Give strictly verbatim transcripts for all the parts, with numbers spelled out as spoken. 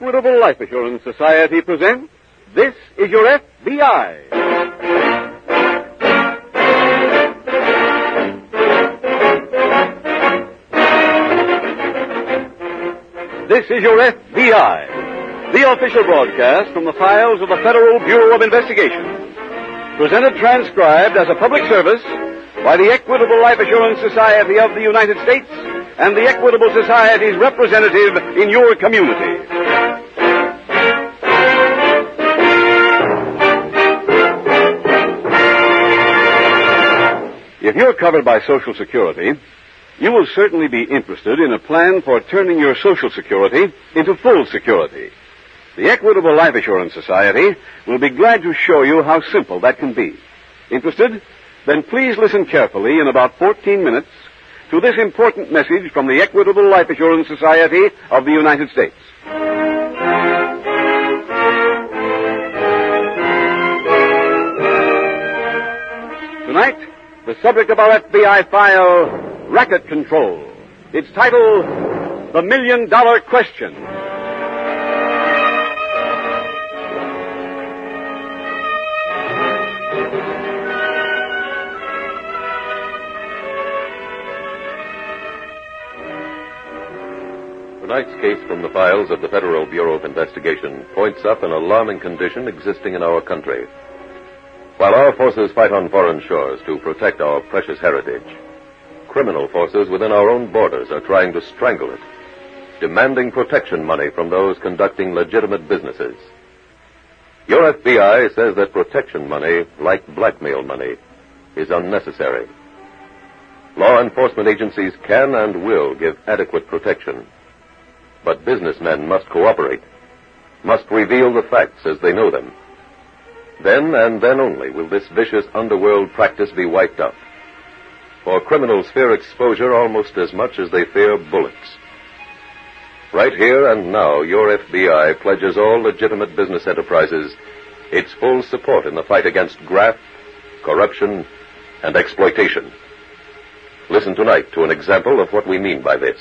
Equitable Life Assurance Society presents This Is Your F B I. This is Your F B I, the official broadcast from the files of the Federal Bureau of Investigation. Presented transcribed as a public service by the Equitable Life Assurance Society of the United States and the Equitable Society's representative in your community. If you're covered by Social Security, you will certainly be interested in a plan for turning your Social Security into full security. The Equitable Life Assurance Society will be glad to show you how simple that can be. Interested? Then please listen carefully in about fourteen minutes to this important message from the Equitable Life Assurance Society of the United States. Tonight, the subject of our F B I file, Racket Control. Its title, The Million Dollar Question. Tonight's case from the files of the Federal Bureau of Investigation points up an alarming condition existing in our country. While our forces fight on foreign shores to protect our precious heritage, criminal forces within our own borders are trying to strangle it, demanding protection money from those conducting legitimate businesses. Your F B I says that protection money, like blackmail money, is unnecessary. Law enforcement agencies can and will give adequate protection. But businessmen must cooperate, must reveal the facts as they know them. Then and then only will this vicious underworld practice be wiped out. For criminals fear exposure almost as much as they fear bullets. Right here and now, your F B I pledges all legitimate business enterprises its full support in the fight against graft, corruption, and exploitation. Listen tonight to an example of what we mean by this.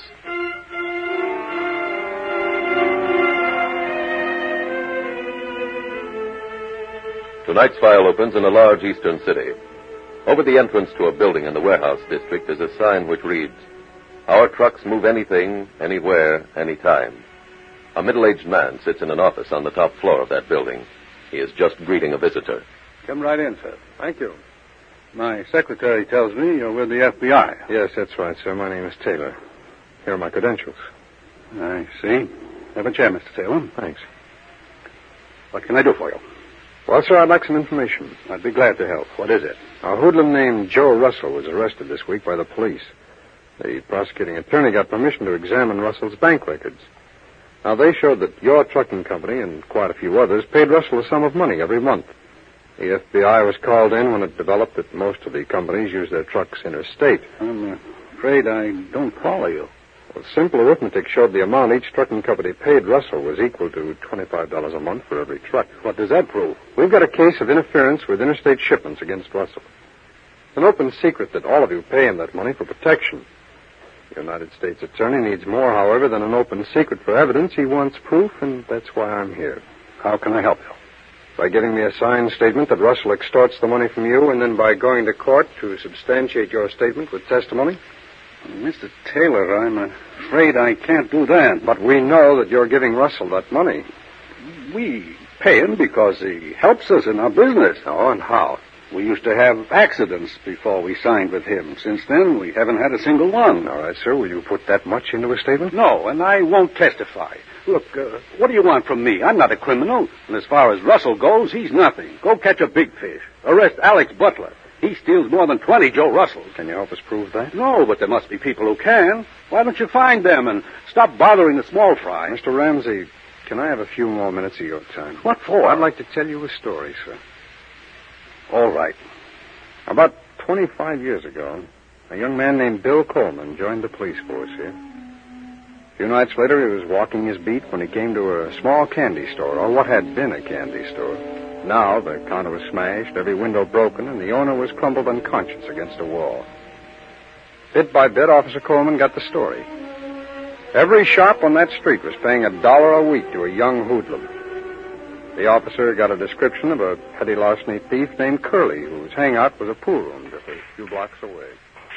Tonight's file opens in a large eastern city. Over the entrance to a building in the warehouse district is a sign which reads, "Our trucks move anything, anywhere, anytime." A middle-aged man sits in an office on the top floor of that building. He is just greeting a visitor. Come right in, sir. Thank you. My secretary tells me you're with the F B I. Yes, that's right, sir. My name is Taylor. Here are my credentials. I see. Have a chair, Mister Taylor. Thanks. What can I do for you? Well, sir, I'd like some information. I'd be glad to help. What is it? A hoodlum named Joe Russell was arrested this week by the police. The prosecuting attorney got permission to examine Russell's bank records. Now, they showed that your trucking company and quite a few others paid Russell a sum of money every month. The F B I was called in when it developed that most of the companies use their trucks interstate. I'm afraid I don't follow you. Well, simple arithmetic showed the amount each trucking company paid Russell was equal to twenty-five dollars a month for every truck. What does that prove? We've got a case of interference with interstate shipments against Russell. It's an open secret that all of you pay him that money for protection. The United States Attorney needs more, however, than an open secret for evidence. He wants proof, and that's why I'm here. How can I help you? By giving me a signed statement that Russell extorts the money from you, and then by going to court to substantiate your statement with testimony. Mister Taylor, I'm afraid I can't do that. But we know that you're giving Russell that money. We pay him because he helps us in our business. Oh, and how? We used to have accidents before we signed with him. Since then, we haven't had a single one. All right, sir. Will you put that much into a statement? No, and I won't testify. Look, uh, what do you want from me? I'm not a criminal. And as far as Russell goes, he's nothing. Go catch a big fish. Arrest Alex Butler. He steals more than twenty Joe Russells. Can you help us prove that? No, but there must be people who can. Why don't you find them and stop bothering the small fry? Mister Ramsey, can I have a few more minutes of your time? What for? I'd like to tell you a story, sir. All right. About twenty-five years ago, a young man named Bill Coleman joined the police force here. A few nights later, he was walking his beat when he came to a small candy store, or what had been a candy store. Now the counter was smashed, every window broken, and the owner was crumpled unconscious against a wall. Bit by bit, Officer Coleman got the story. Every shop on that street was paying a dollar a week to a young hoodlum. The officer got a description of a petty larceny thief named Curly, whose hangout was a pool room just a few blocks away.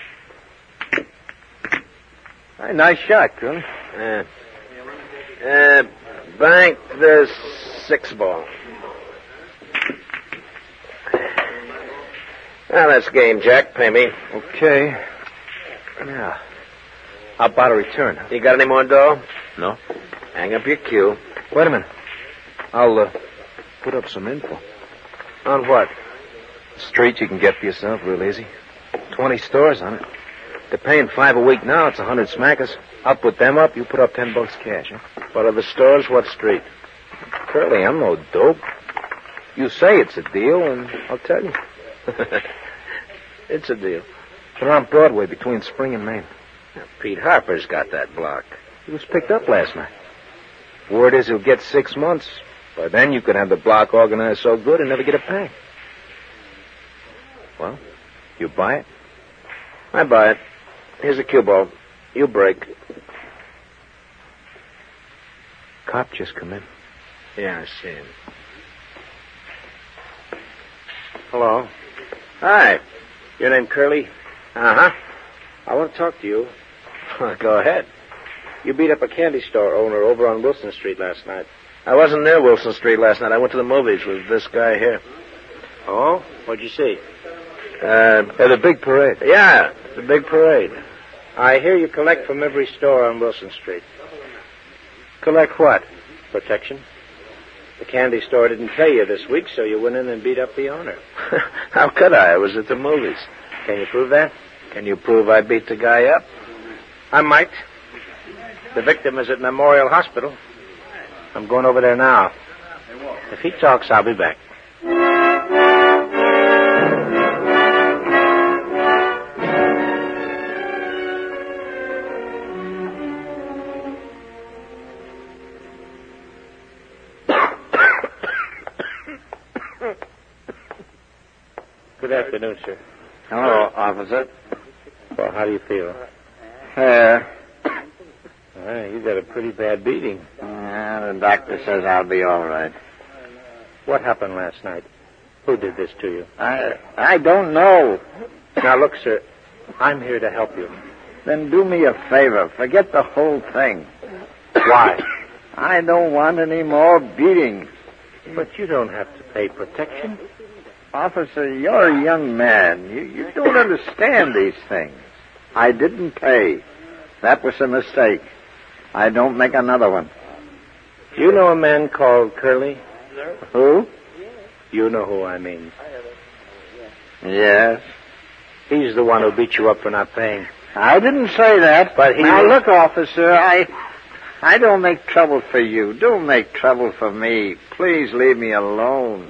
Hey, nice shot, Curly. Uh, uh, bank the six ball. Well, that's game, Jack. Pay me. Okay. Yeah. How about a return? Huh? You got any more dough? No. Hang up your cue. Wait a minute. I'll uh, put up some info. On what? Street you can get for yourself real easy. Twenty stores on it. They're paying five a week now. It's a hundred smackers. I'll put them up. You put up ten bucks cash, huh? What are the stores? What street? Curly, I'm no dope. You say it's a deal, and I'll tell you. It's a deal. They're on Broadway between Spring and Main. Now, Pete Harper's got that block. He was picked up last night. Word is he'll get six months. By then you could have the block organized so good and never get a pay. Well, you buy it? I buy it. Here's a cue ball. You break. Cop just come in. Yeah, I see him. Hello. Hi. Your name Curly? Uh-huh. I want to talk to you. Go ahead. You beat up a candy store owner over on Wilson Street last night. I wasn't near Wilson Street last night. I went to the movies with this guy here. Oh? What'd you see? Uh, At the big parade. yeah, the big parade. I hear you collect from every store on Wilson Street. Collect what? Protection. The candy store didn't pay you this week, so you went in and beat up the owner. How could I? I was at the movies. Can you prove that? Can you prove I beat the guy up? I might. The victim is at Memorial Hospital. I'm going over there now. If he talks, I'll be back. Good afternoon, sir. Hello, officer. Well, how do you feel? Fair. Well, you got a pretty bad beating. Yeah, the doctor says I'll be all right. What happened last night? Who did this to you? I I don't know. Now, look, sir, I'm here to help you. Then do me a favor. Forget the whole thing. Why? I don't want any more beatings. But you don't have to pay protection. Officer, you're a young man. You, you don't understand these things. I didn't pay. That was a mistake. I don't make another one. You know a man called Curly? Who? You know who I mean. Yes. He's the one who beat you up for not paying. I didn't say that. But he... Now, look, officer, I... I don't make trouble for you. Don't make trouble for me. Please leave me alone.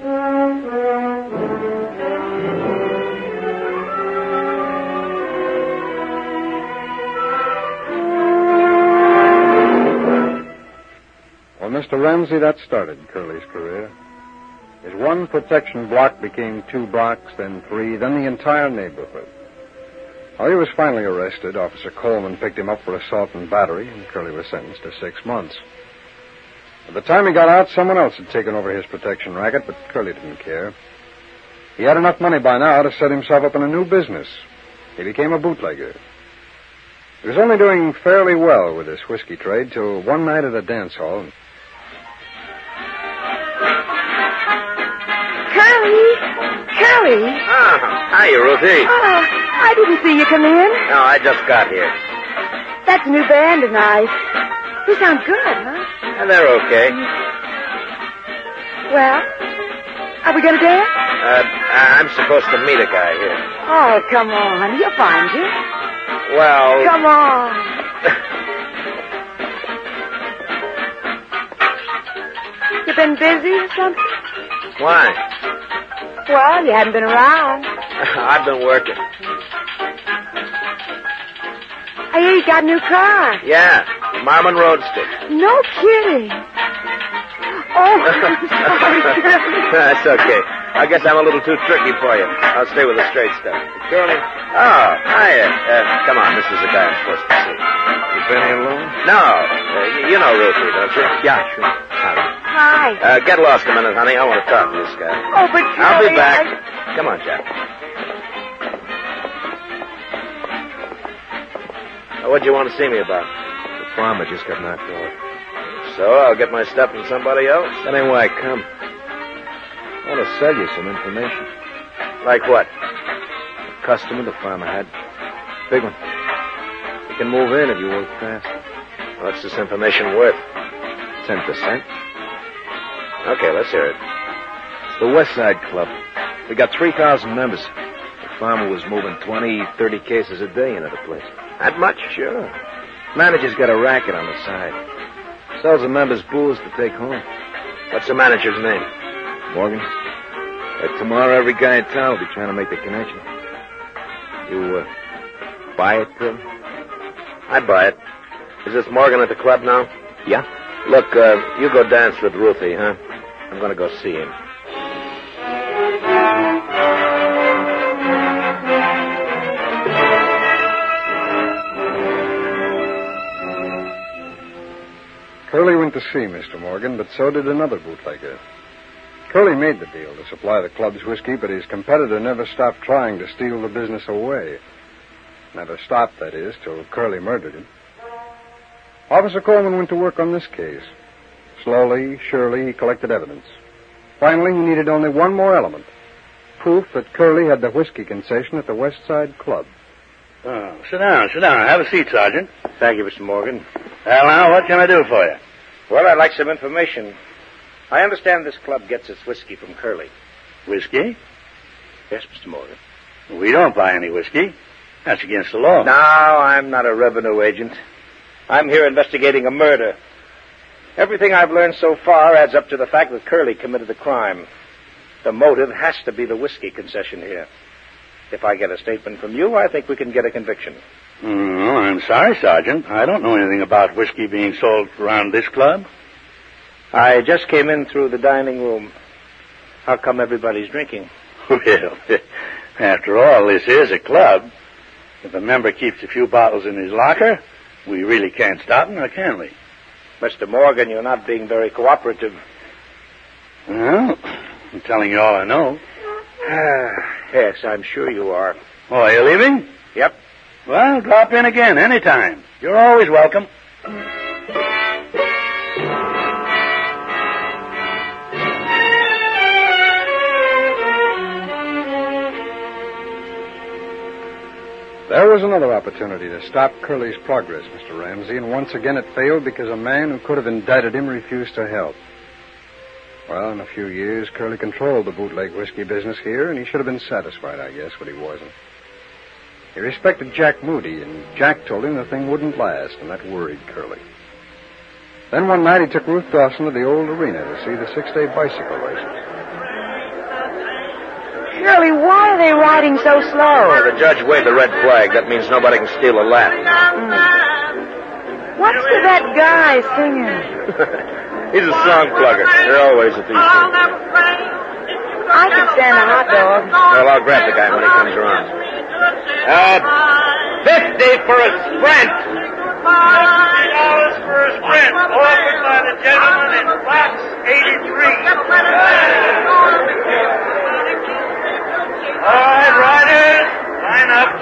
Well, Mister Ramsey, that started Curly's career. His one protection block became two blocks, then three, then the entire neighborhood. While he was finally arrested, Officer Coleman picked him up for assault and battery, and Curly was sentenced to six months. By the time he got out, someone else had taken over his protection racket, but Curly didn't care. He had enough money by now to set himself up in a new business. He became a bootlegger. He was only doing fairly well with his whiskey trade till one night at a dance hall. Curly! Curly! Ah, hi, Ruthie. Oh, I didn't see you come in. No, I just got here. That's a new band tonight. You sound good, huh? Yeah, they're okay. Well, are we going to dance? Uh, I'm supposed to meet a guy here. Oh, come on. He'll find you. Well... Come on. You been busy or something? Why? Well, you hadn't been around. I've been working. I hear you got a new car. Yeah, Marmon Roadster. No kidding. Oh, I'm sorry, Curly. That's okay. I guess I'm a little too tricky for you. I'll stay with the straight stuff. Curly? Oh, hiya. Uh, come on, this is the guy I'm supposed to see. You been here long? No. Uh, you know Ruthie, don't you? Yeah, sure. Hi. Hi. Uh, get lost a minute, honey. I want to talk to this guy. Oh, but Curly, I'll be back. I... Come on, Jack. Uh, what'd you want to see me about? The farmer just got knocked off. So I'll get my stuff from somebody else? That ain't why I come. I want to sell you some information. Like what? A customer the farmer had. Big one. You can move in if you work fast. What's this information worth? Ten percent. Okay, let's hear it. It's the West Side Club. We got three thousand members. The farmer was moving twenty, thirty cases a day into the place. That much? Sure. Manager's got a racket on the side. Sells the members booze to take home. What's the manager's name? Morgan. Uh, tomorrow, every guy in town will be trying to make the connection. You, uh, buy it, Bill? I'd buy it. Is this Morgan at the club now? Yeah. Look, uh, you go dance with Ruthie, huh? I'm going to go see him. Curly went to see Mister Morgan, but so did another bootlegger. Curly made the deal to supply the club's whiskey, but his competitor never stopped trying to steal the business away. Never stopped, that is, till Curly murdered him. Officer Coleman went to work on this case. Slowly, surely, he collected evidence. Finally, he needed only one more element. Proof that Curly had the whiskey concession at the West Side Club. Oh, sit down, sit down. Have a seat, Sergeant. Thank you, Mister Morgan. Well, now, what can I do for you? Well, I'd like some information. I understand this club gets its whiskey from Curly. Whiskey? Yes, Mister Morgan. We don't buy any whiskey. That's against the law. No, I'm not a revenue agent. I'm here investigating a murder. Everything I've learned so far adds up to the fact that Curly committed the crime. The motive has to be the whiskey concession here. If I get a statement from you, I think we can get a conviction. Mm, I'm sorry, Sergeant. I don't know anything about whiskey being sold around this club. I just came in through the dining room. How come everybody's drinking? Well, after all, this is a club. If a member keeps a few bottles in his locker, we really can't stop him, or can we? Mister Morgan, you're not being very cooperative. Well, I'm telling you all I know. Yes, I'm sure you are. Oh, are you leaving? Yep. Well, drop in again anytime. You're always welcome. There was another opportunity to stop Curly's progress, Mister Ramsey, and once again it failed because a man who could have indicted him refused to help. Well, in a few years, Curly controlled the bootleg whiskey business here, and he should have been satisfied, I guess, but he wasn't. He respected Jack Moody, and Jack told him the thing wouldn't last, and that worried Curly. Then one night he took Ruth Dawson to the old arena to see the six-day bicycle races. Curly, why are they riding so slow? Oh, the judge waved the red flag. That means nobody can steal a lap. Mm. What's to that guy singing? He's a song plugger. They're always at these things. I could stand a hot dog. Well, I'll grab the guy when he comes around. Uh, fifty for a sprint. fifty dollars for a sprint, offered by the gentleman in box eighty-three. All right, riders, line up.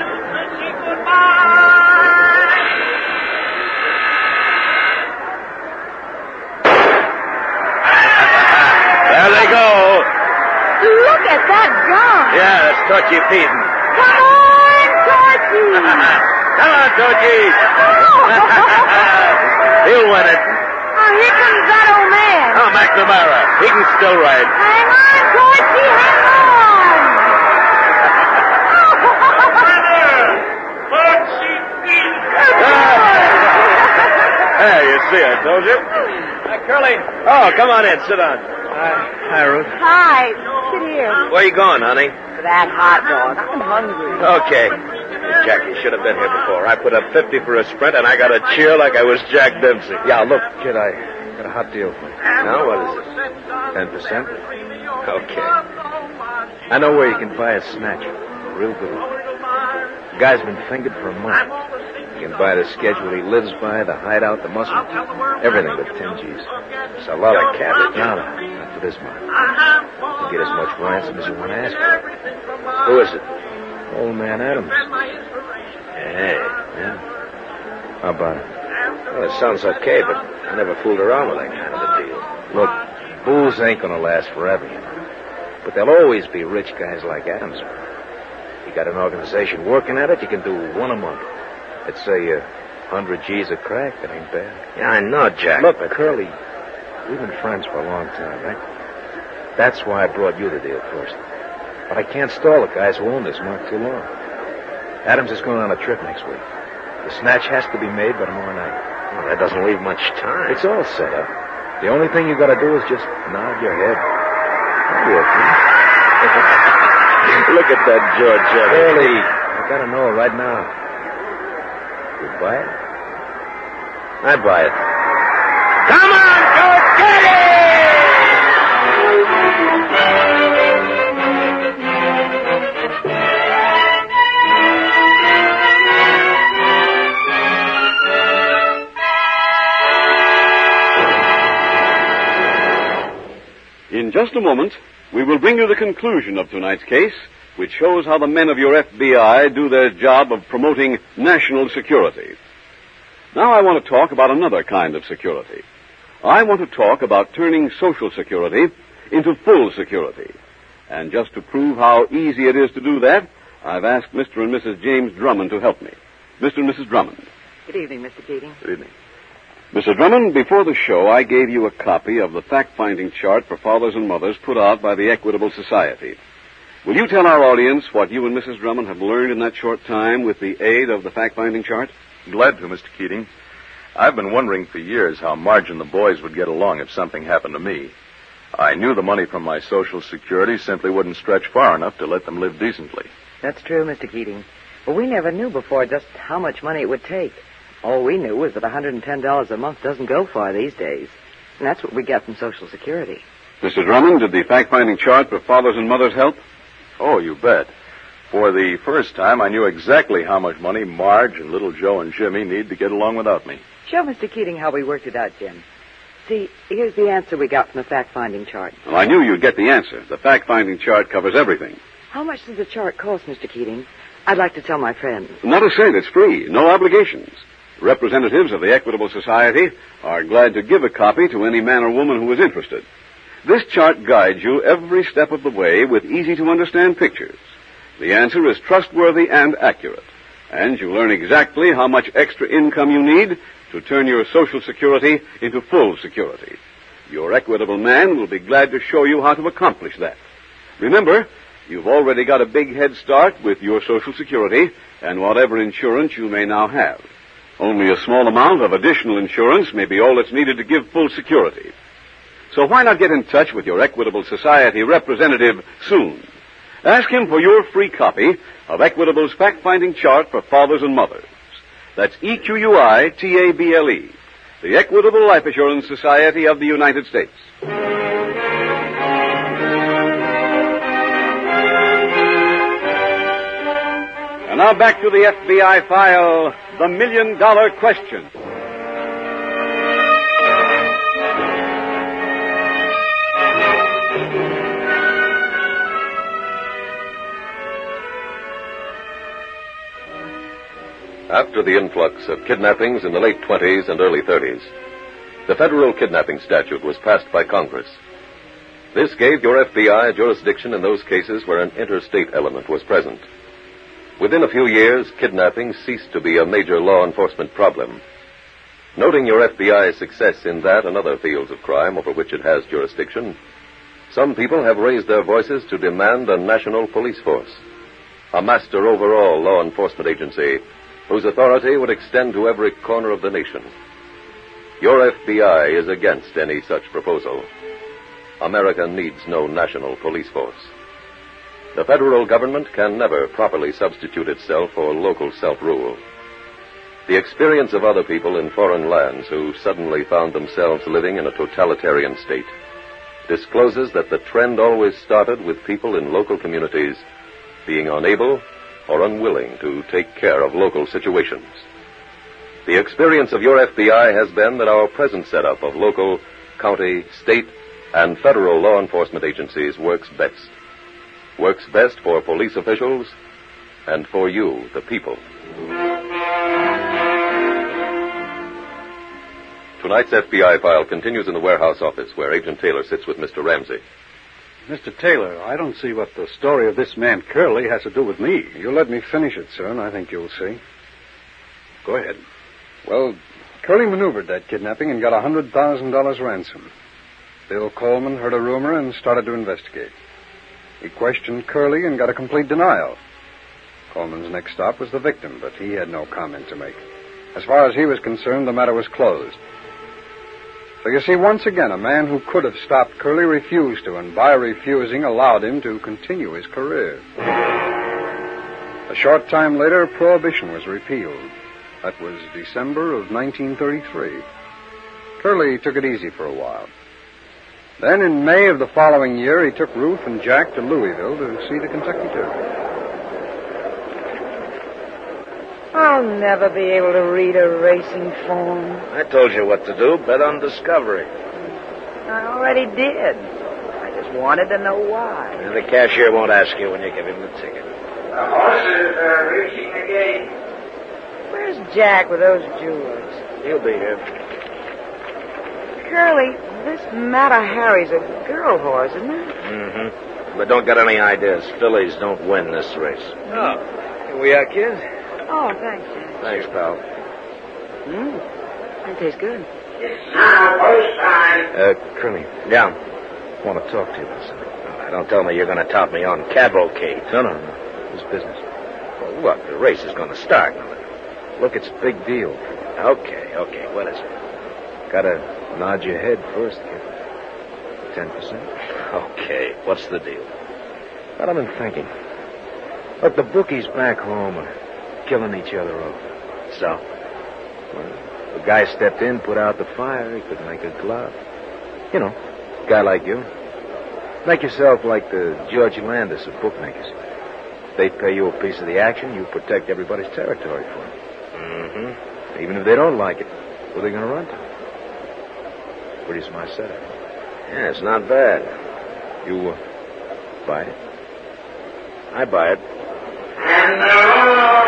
There they go. Look at that guy. Yeah, that's Torchy Peden. Come on, Torchy. Come on, Torchy. He'll win it. Oh, here comes that old man. Oh, McNamara. He can still ride. Hang on, Torchy, hang on. Hey, you see, I told you. Hi, Curly. Oh, come on in. Sit down. Hi. Hi, Ruth. Hi, sit here. Where you going, honey? For that hot dog. I'm hungry. Okay. Jack, you should have been here before. I put up fifty for a sprint, and I got a cheer like I was Jack Dempsey. Yeah, look, kid, I got a hot deal for you. Now, what is it? Ten percent? Okay. I know where you can buy a snatch. Real good one. The guy's been fingered for a month. You can buy the schedule he lives by, the hideout, the muscle, everything but ten G's. It's a lot of cabbage. No, no, not for this month. You can get as much ransom as you want to ask for. Who is it? Old man Adams. Hey. Yeah? How about it? Well, it sounds okay, but I never fooled around with that kind of a deal. Look, booze ain't gonna last forever, you know. But there'll always be rich guys like Adams. You got an organization working at it, you can do one a month. Let's say a hundred G's of crack, that ain't bad. Yeah, I know, Jack. Look, but... Curly, we've been friends for a long time, right? That's why I brought you the deal first. But I can't stall the guys who own this mark too long. Adams is going on a trip next week. The snatch has to be made by tomorrow night. Well, that doesn't leave much time. It's all set up. The only thing you gotta do is just nod your head. Look at that George Jeffy. Curly, I gotta know right now. You buy it? I buy it. Come on, George, get it! In just a moment, we will bring you the conclusion of tonight's case, which shows how the men of your F B I do their job of promoting national security. Now I want to talk about another kind of security. I want to talk about turning Social Security into full security. And just to prove how easy it is to do that, I've asked Mister and Missus James Drummond to help me. Mister and Missus Drummond. Good evening, Mister Keating. Good evening. Mister Drummond, before the show, I gave you a copy of the fact-finding chart for fathers and mothers put out by the Equitable Society. Will you tell our audience what you and Missus Drummond have learned in that short time with the aid of the fact-finding chart? Glad to, Mister Keating. I've been wondering for years how Marge and the boys would get along if something happened to me. I knew the money from my Social Security simply wouldn't stretch far enough to let them live decently. That's true, Mister Keating. But we never knew before just how much money it would take. All we knew was that one hundred ten dollars a month doesn't go far these days. And that's what we get from Social Security. Mister Drummond, did the fact-finding chart for fathers and mothers help? Oh, you bet. For the first time, I knew exactly how much money Marge and little Joe and Jimmy need to get along without me. Show Mister Keating how we worked it out, Jim. See, here's the answer we got from the fact-finding chart. Well, I knew you'd get the answer. The fact-finding chart covers everything. How much does the chart cost, Mister Keating? I'd like to tell my friends. Not a cent. It's free. No obligations. Representatives of the Equitable Society are glad to give a copy to any man or woman who is interested. This chart guides you every step of the way with easy-to-understand pictures. The answer is trustworthy and accurate, and you learn exactly how much extra income you need to turn your Social Security into full security. Your Equitable man will be glad to show you how to accomplish that. Remember, you've already got a big head start with your Social Security and whatever insurance you may now have. Only a small amount of additional insurance may be all that's needed to give full security. So why not get in touch with your Equitable Society representative soon? Ask him for your free copy of Equitable's fact-finding chart for fathers and mothers. That's E Q U I T A B L E, the Equitable Life Assurance Society of the United States. And now back to the F B I file, The Million Dollar Question. After the influx of kidnappings in the late twenties and early thirties, the federal kidnapping statute was passed by Congress. This gave your F B I jurisdiction in those cases where an interstate element was present. Within a few years, kidnapping ceased to be a major law enforcement problem. Noting your F B I's success in that and other fields of crime over which it has jurisdiction, some people have raised their voices to demand a national police force, a master overall law enforcement agency whose authority would extend to every corner of the nation. Your F B I is against any such proposal. America needs no national police force. The federal government can never properly substitute itself for local self-rule. The experience of other people in foreign lands who suddenly found themselves living in a totalitarian state discloses that the trend always started with people in local communities being unable or unwilling to take care of local situations. The experience of your F B I has been that our present setup of local, county, state, and federal law enforcement agencies works best. Works best for police officials and for you, the people. Tonight's F B I file continues in the warehouse office where Agent Taylor sits with Mister Ramsey. Mister Taylor, I don't see what the story of this man Curley has to do with me. You let me finish it, sir, and I think you'll see. Go ahead. Well, Curley maneuvered that kidnapping and got a one hundred thousand dollars ransom. Bill Coleman heard a rumor and started to investigate. He questioned Curley and got a complete denial. Coleman's next stop was the victim, but he had no comment to make. As far as he was concerned, the matter was closed. So you see, once again, a man who could have stopped Curley refused to, and by refusing allowed him to continue his career. A short time later, Prohibition was repealed. That was December of nineteen thirty-three. Curley took it easy for a while. Then, in May of the following year, he took Ruth and Jack to Louisville to see the Kentucky Derby. I'll never be able to read a racing form. I told you what to do. Bet on Discovery. I already did. I just wanted to know why. And the cashier won't ask you when you give him the ticket. The horses are reaching the gate. Where's Jack with those jewels? He'll be here. Curly, this Mata Harry's a girl horse, isn't it? Mm-hmm. But don't get any ideas. Fillies don't win this race. Oh, here we are, kid. Oh, thanks, Jack. Thanks, pal. Mmm, that tastes good. It's now post time. Uh, Curly. Yeah. I want to talk to you about something. Uh, don't tell me you're going to tout me on cavalcade. No, no, no. It's business. Well, look, the race is going to start. Look, it's a big deal. Okay, okay. What is it? Gotta nod your head first, kid. Ten percent. Okay. What's the deal? Well, I've been thinking. Look, the bookies back home are killing each other off. So? Well, the guy stepped in, put out the fire. He could make a glove. You know, a guy like you. Make yourself like the George Landis of bookmakers. They pay you a piece of the action, you protect everybody's territory for them. Mm-hmm. Even if they don't like it, who are they going to run to? Pretty smart setup. Yeah, it's not bad. You uh, buy it? I buy it. And now...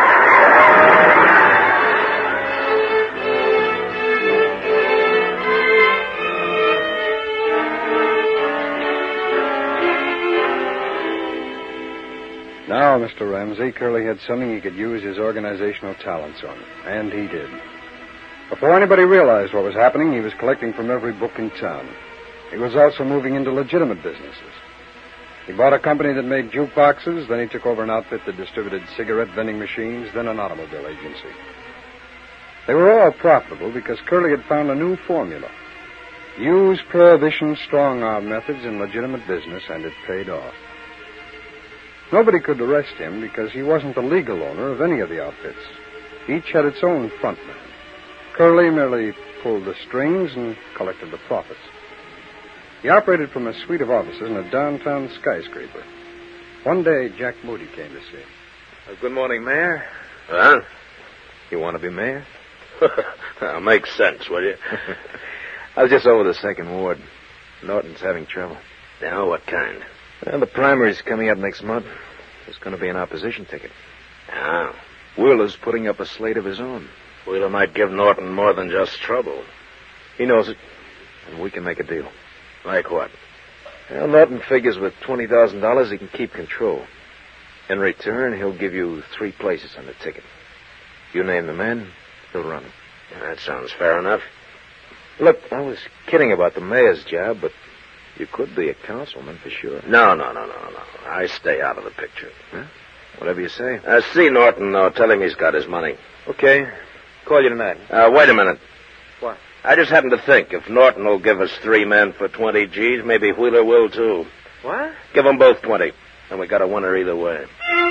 Now, Mister Ramsey, Curley had something he could use his organizational talents on, and he did. Before anybody realized what was happening, he was collecting from every book in town. He was also moving into legitimate businesses. He bought a company that made jukeboxes, then he took over an outfit that distributed cigarette vending machines, then an automobile agency. They were all profitable because Curley had found a new formula. Use Prohibition strong-arm methods in legitimate business, and it paid off. Nobody could arrest him because he wasn't the legal owner of any of the outfits. Each had its own frontman. Curley merely pulled the strings and collected the profits. He operated from a suite of offices in a downtown skyscraper. One day, Jack Moody came to see him. Uh, good morning, Mayor. Huh? You want to be mayor? Now, makes sense, will you? I was just over the second ward. Norton's having trouble. Now, what kind? Well, the primary's coming up next month. There's going to be an opposition ticket. Ah. Wheeler's putting up a slate of his own. Wheeler might give Norton more than just trouble. He knows it, and we can make a deal. Like what? Well, Norton figures with twenty thousand dollars he can keep control. In return, he'll give you three places on the ticket. You name the man, he'll run him. Yeah, that sounds fair enough. Look, I was kidding about the mayor's job, but you could be a councilman for sure. No, no, no, no, no. I stay out of the picture. Huh? Whatever you say. Uh, see Norton, though. Tell him he's got his money. Okay. Call you tonight. Uh, wait a minute. What? I just happened to think if Norton will give us three men for twenty G's, maybe Wheeler will, too. What? Give them both twenty. And we got a winner either way.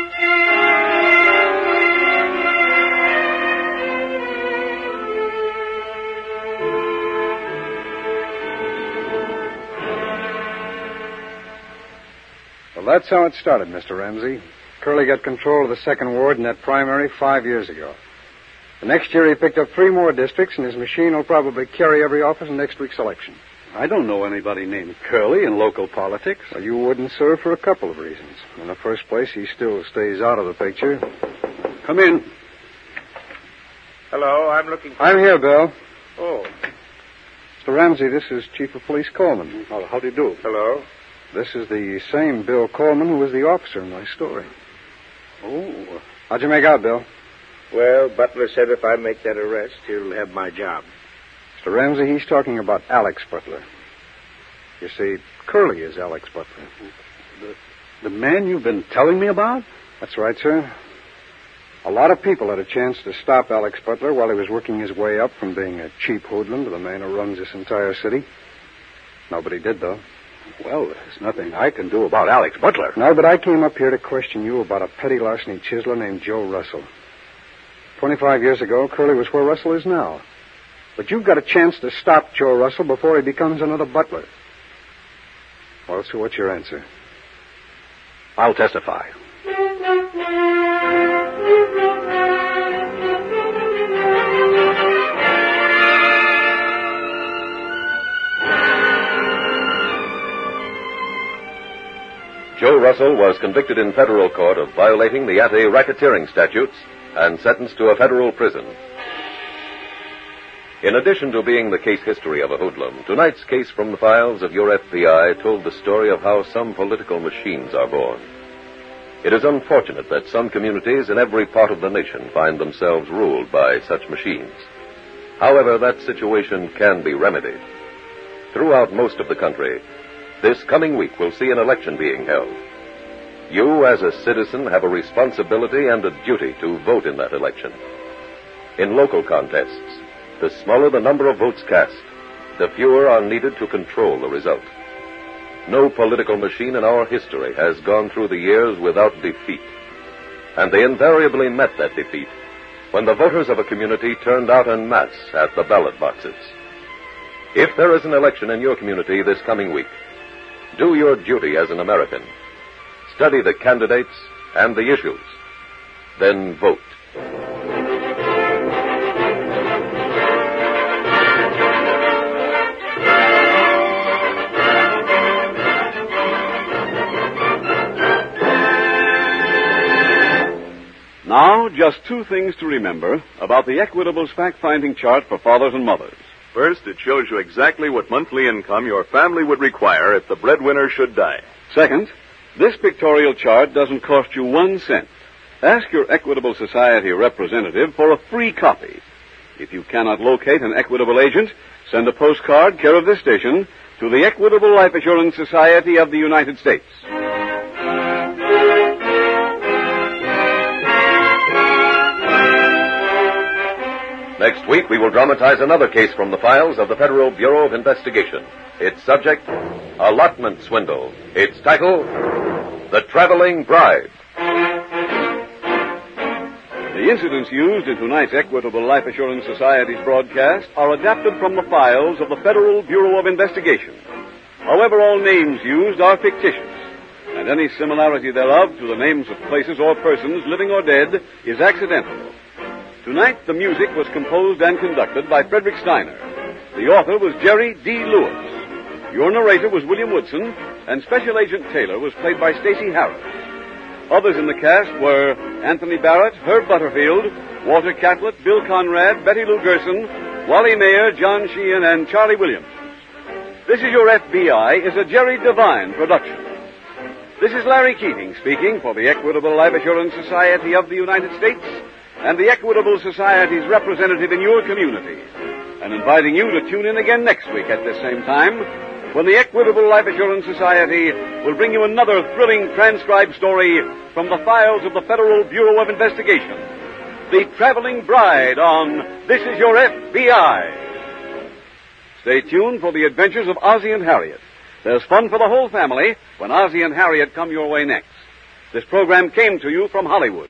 Well, that's how it started, Mister Ramsey. Curley got control of the second ward in that primary five years ago. The next year he picked up three more districts, and his machine will probably carry every office in next week's election. I don't know anybody named Curly in local politics. Well, you wouldn't, sir, for a couple of reasons. In the first place, he still stays out of the picture. Come in. Hello, I'm looking for... I'm here, Bill. Oh. Mister Ramsey, this is Chief of Police Coleman. Oh, how do you do? Hello. This is the same Bill Coleman who was the officer in my story. Oh. How'd you make out, Bill? Well, Butler said if I make that arrest, he'll have my job. Mister Ramsey, he's talking about Alex Butler. You see, Curly is Alex Butler. The, the man you've been telling me about? That's right, sir. A lot of people had a chance to stop Alex Butler while he was working his way up from being a cheap hoodlum to the man who runs this entire city. Nobody did, though. Well, there's nothing I can do about Alex Butler. No, but I came up here to question you about a petty larceny chiseler named Joe Russell. Twenty-five years ago, Curly was where Russell is now. But you've got a chance to stop Joe Russell before he becomes another Butler. Well, so what's your answer? I'll testify. Joe Russell was convicted in federal court of violating the anti-racketeering statutes and sentenced to a federal prison. In addition to being the case history of a hoodlum, tonight's case from the files of your F B I told the story of how some political machines are born. It is unfortunate that some communities in every part of the nation find themselves ruled by such machines. However, that situation can be remedied. Throughout most of the country, this coming week will see an election being held. You, as a citizen, have a responsibility and a duty to vote in that election. In local contests, the smaller the number of votes cast, the fewer are needed to control the result. No political machine in our history has gone through the years without defeat. And they invariably met that defeat when the voters of a community turned out en masse at the ballot boxes. If there is an election in your community this coming week, do your duty as an American. Study the candidates and the issues. Then vote. Now, just two things to remember about the Equitable's fact-finding chart for fathers and mothers. First, it shows you exactly what monthly income your family would require if the breadwinner should die. Second, this pictorial chart doesn't cost you one cent. Ask your Equitable Society representative for a free copy. If you cannot locate an Equitable agent, send a postcard, care of this station, to the Equitable Life Assurance Society of the United States. Next week, we will dramatize another case from the files of the Federal Bureau of Investigation. Its subject, allotment swindle. Its title, The Traveling Bride. The incidents used in tonight's Equitable Life Assurance Society's broadcast are adapted from the files of the Federal Bureau of Investigation. However, all names used are fictitious, and any similarity thereof to the names of places or persons, living or dead, is accidental. Tonight, the music was composed and conducted by Frederick Steiner. The author was Jerry D. Lewis. Your narrator was William Woodson, and Special Agent Taylor was played by Stacey Harris. Others in the cast were Anthony Barrett, Herb Butterfield, Walter Catlett, Bill Conrad, Betty Lou Gerson, Wally Mayer, John Sheehan, and Charlie Williams. This Is Your F B I is a Jerry Devine production. This is Larry Keating speaking for the Equitable Life Assurance Society of the United States and the Equitable Society's representative in your community, and inviting you to tune in again next week at this same time, when the Equitable Life Assurance Society will bring you another thrilling transcribed story from the files of the Federal Bureau of Investigation, The Traveling Bride on This Is Your F B I. Stay tuned for the adventures of Ozzie and Harriet. There's fun for the whole family when Ozzie and Harriet come your way next. This program came to you from Hollywood.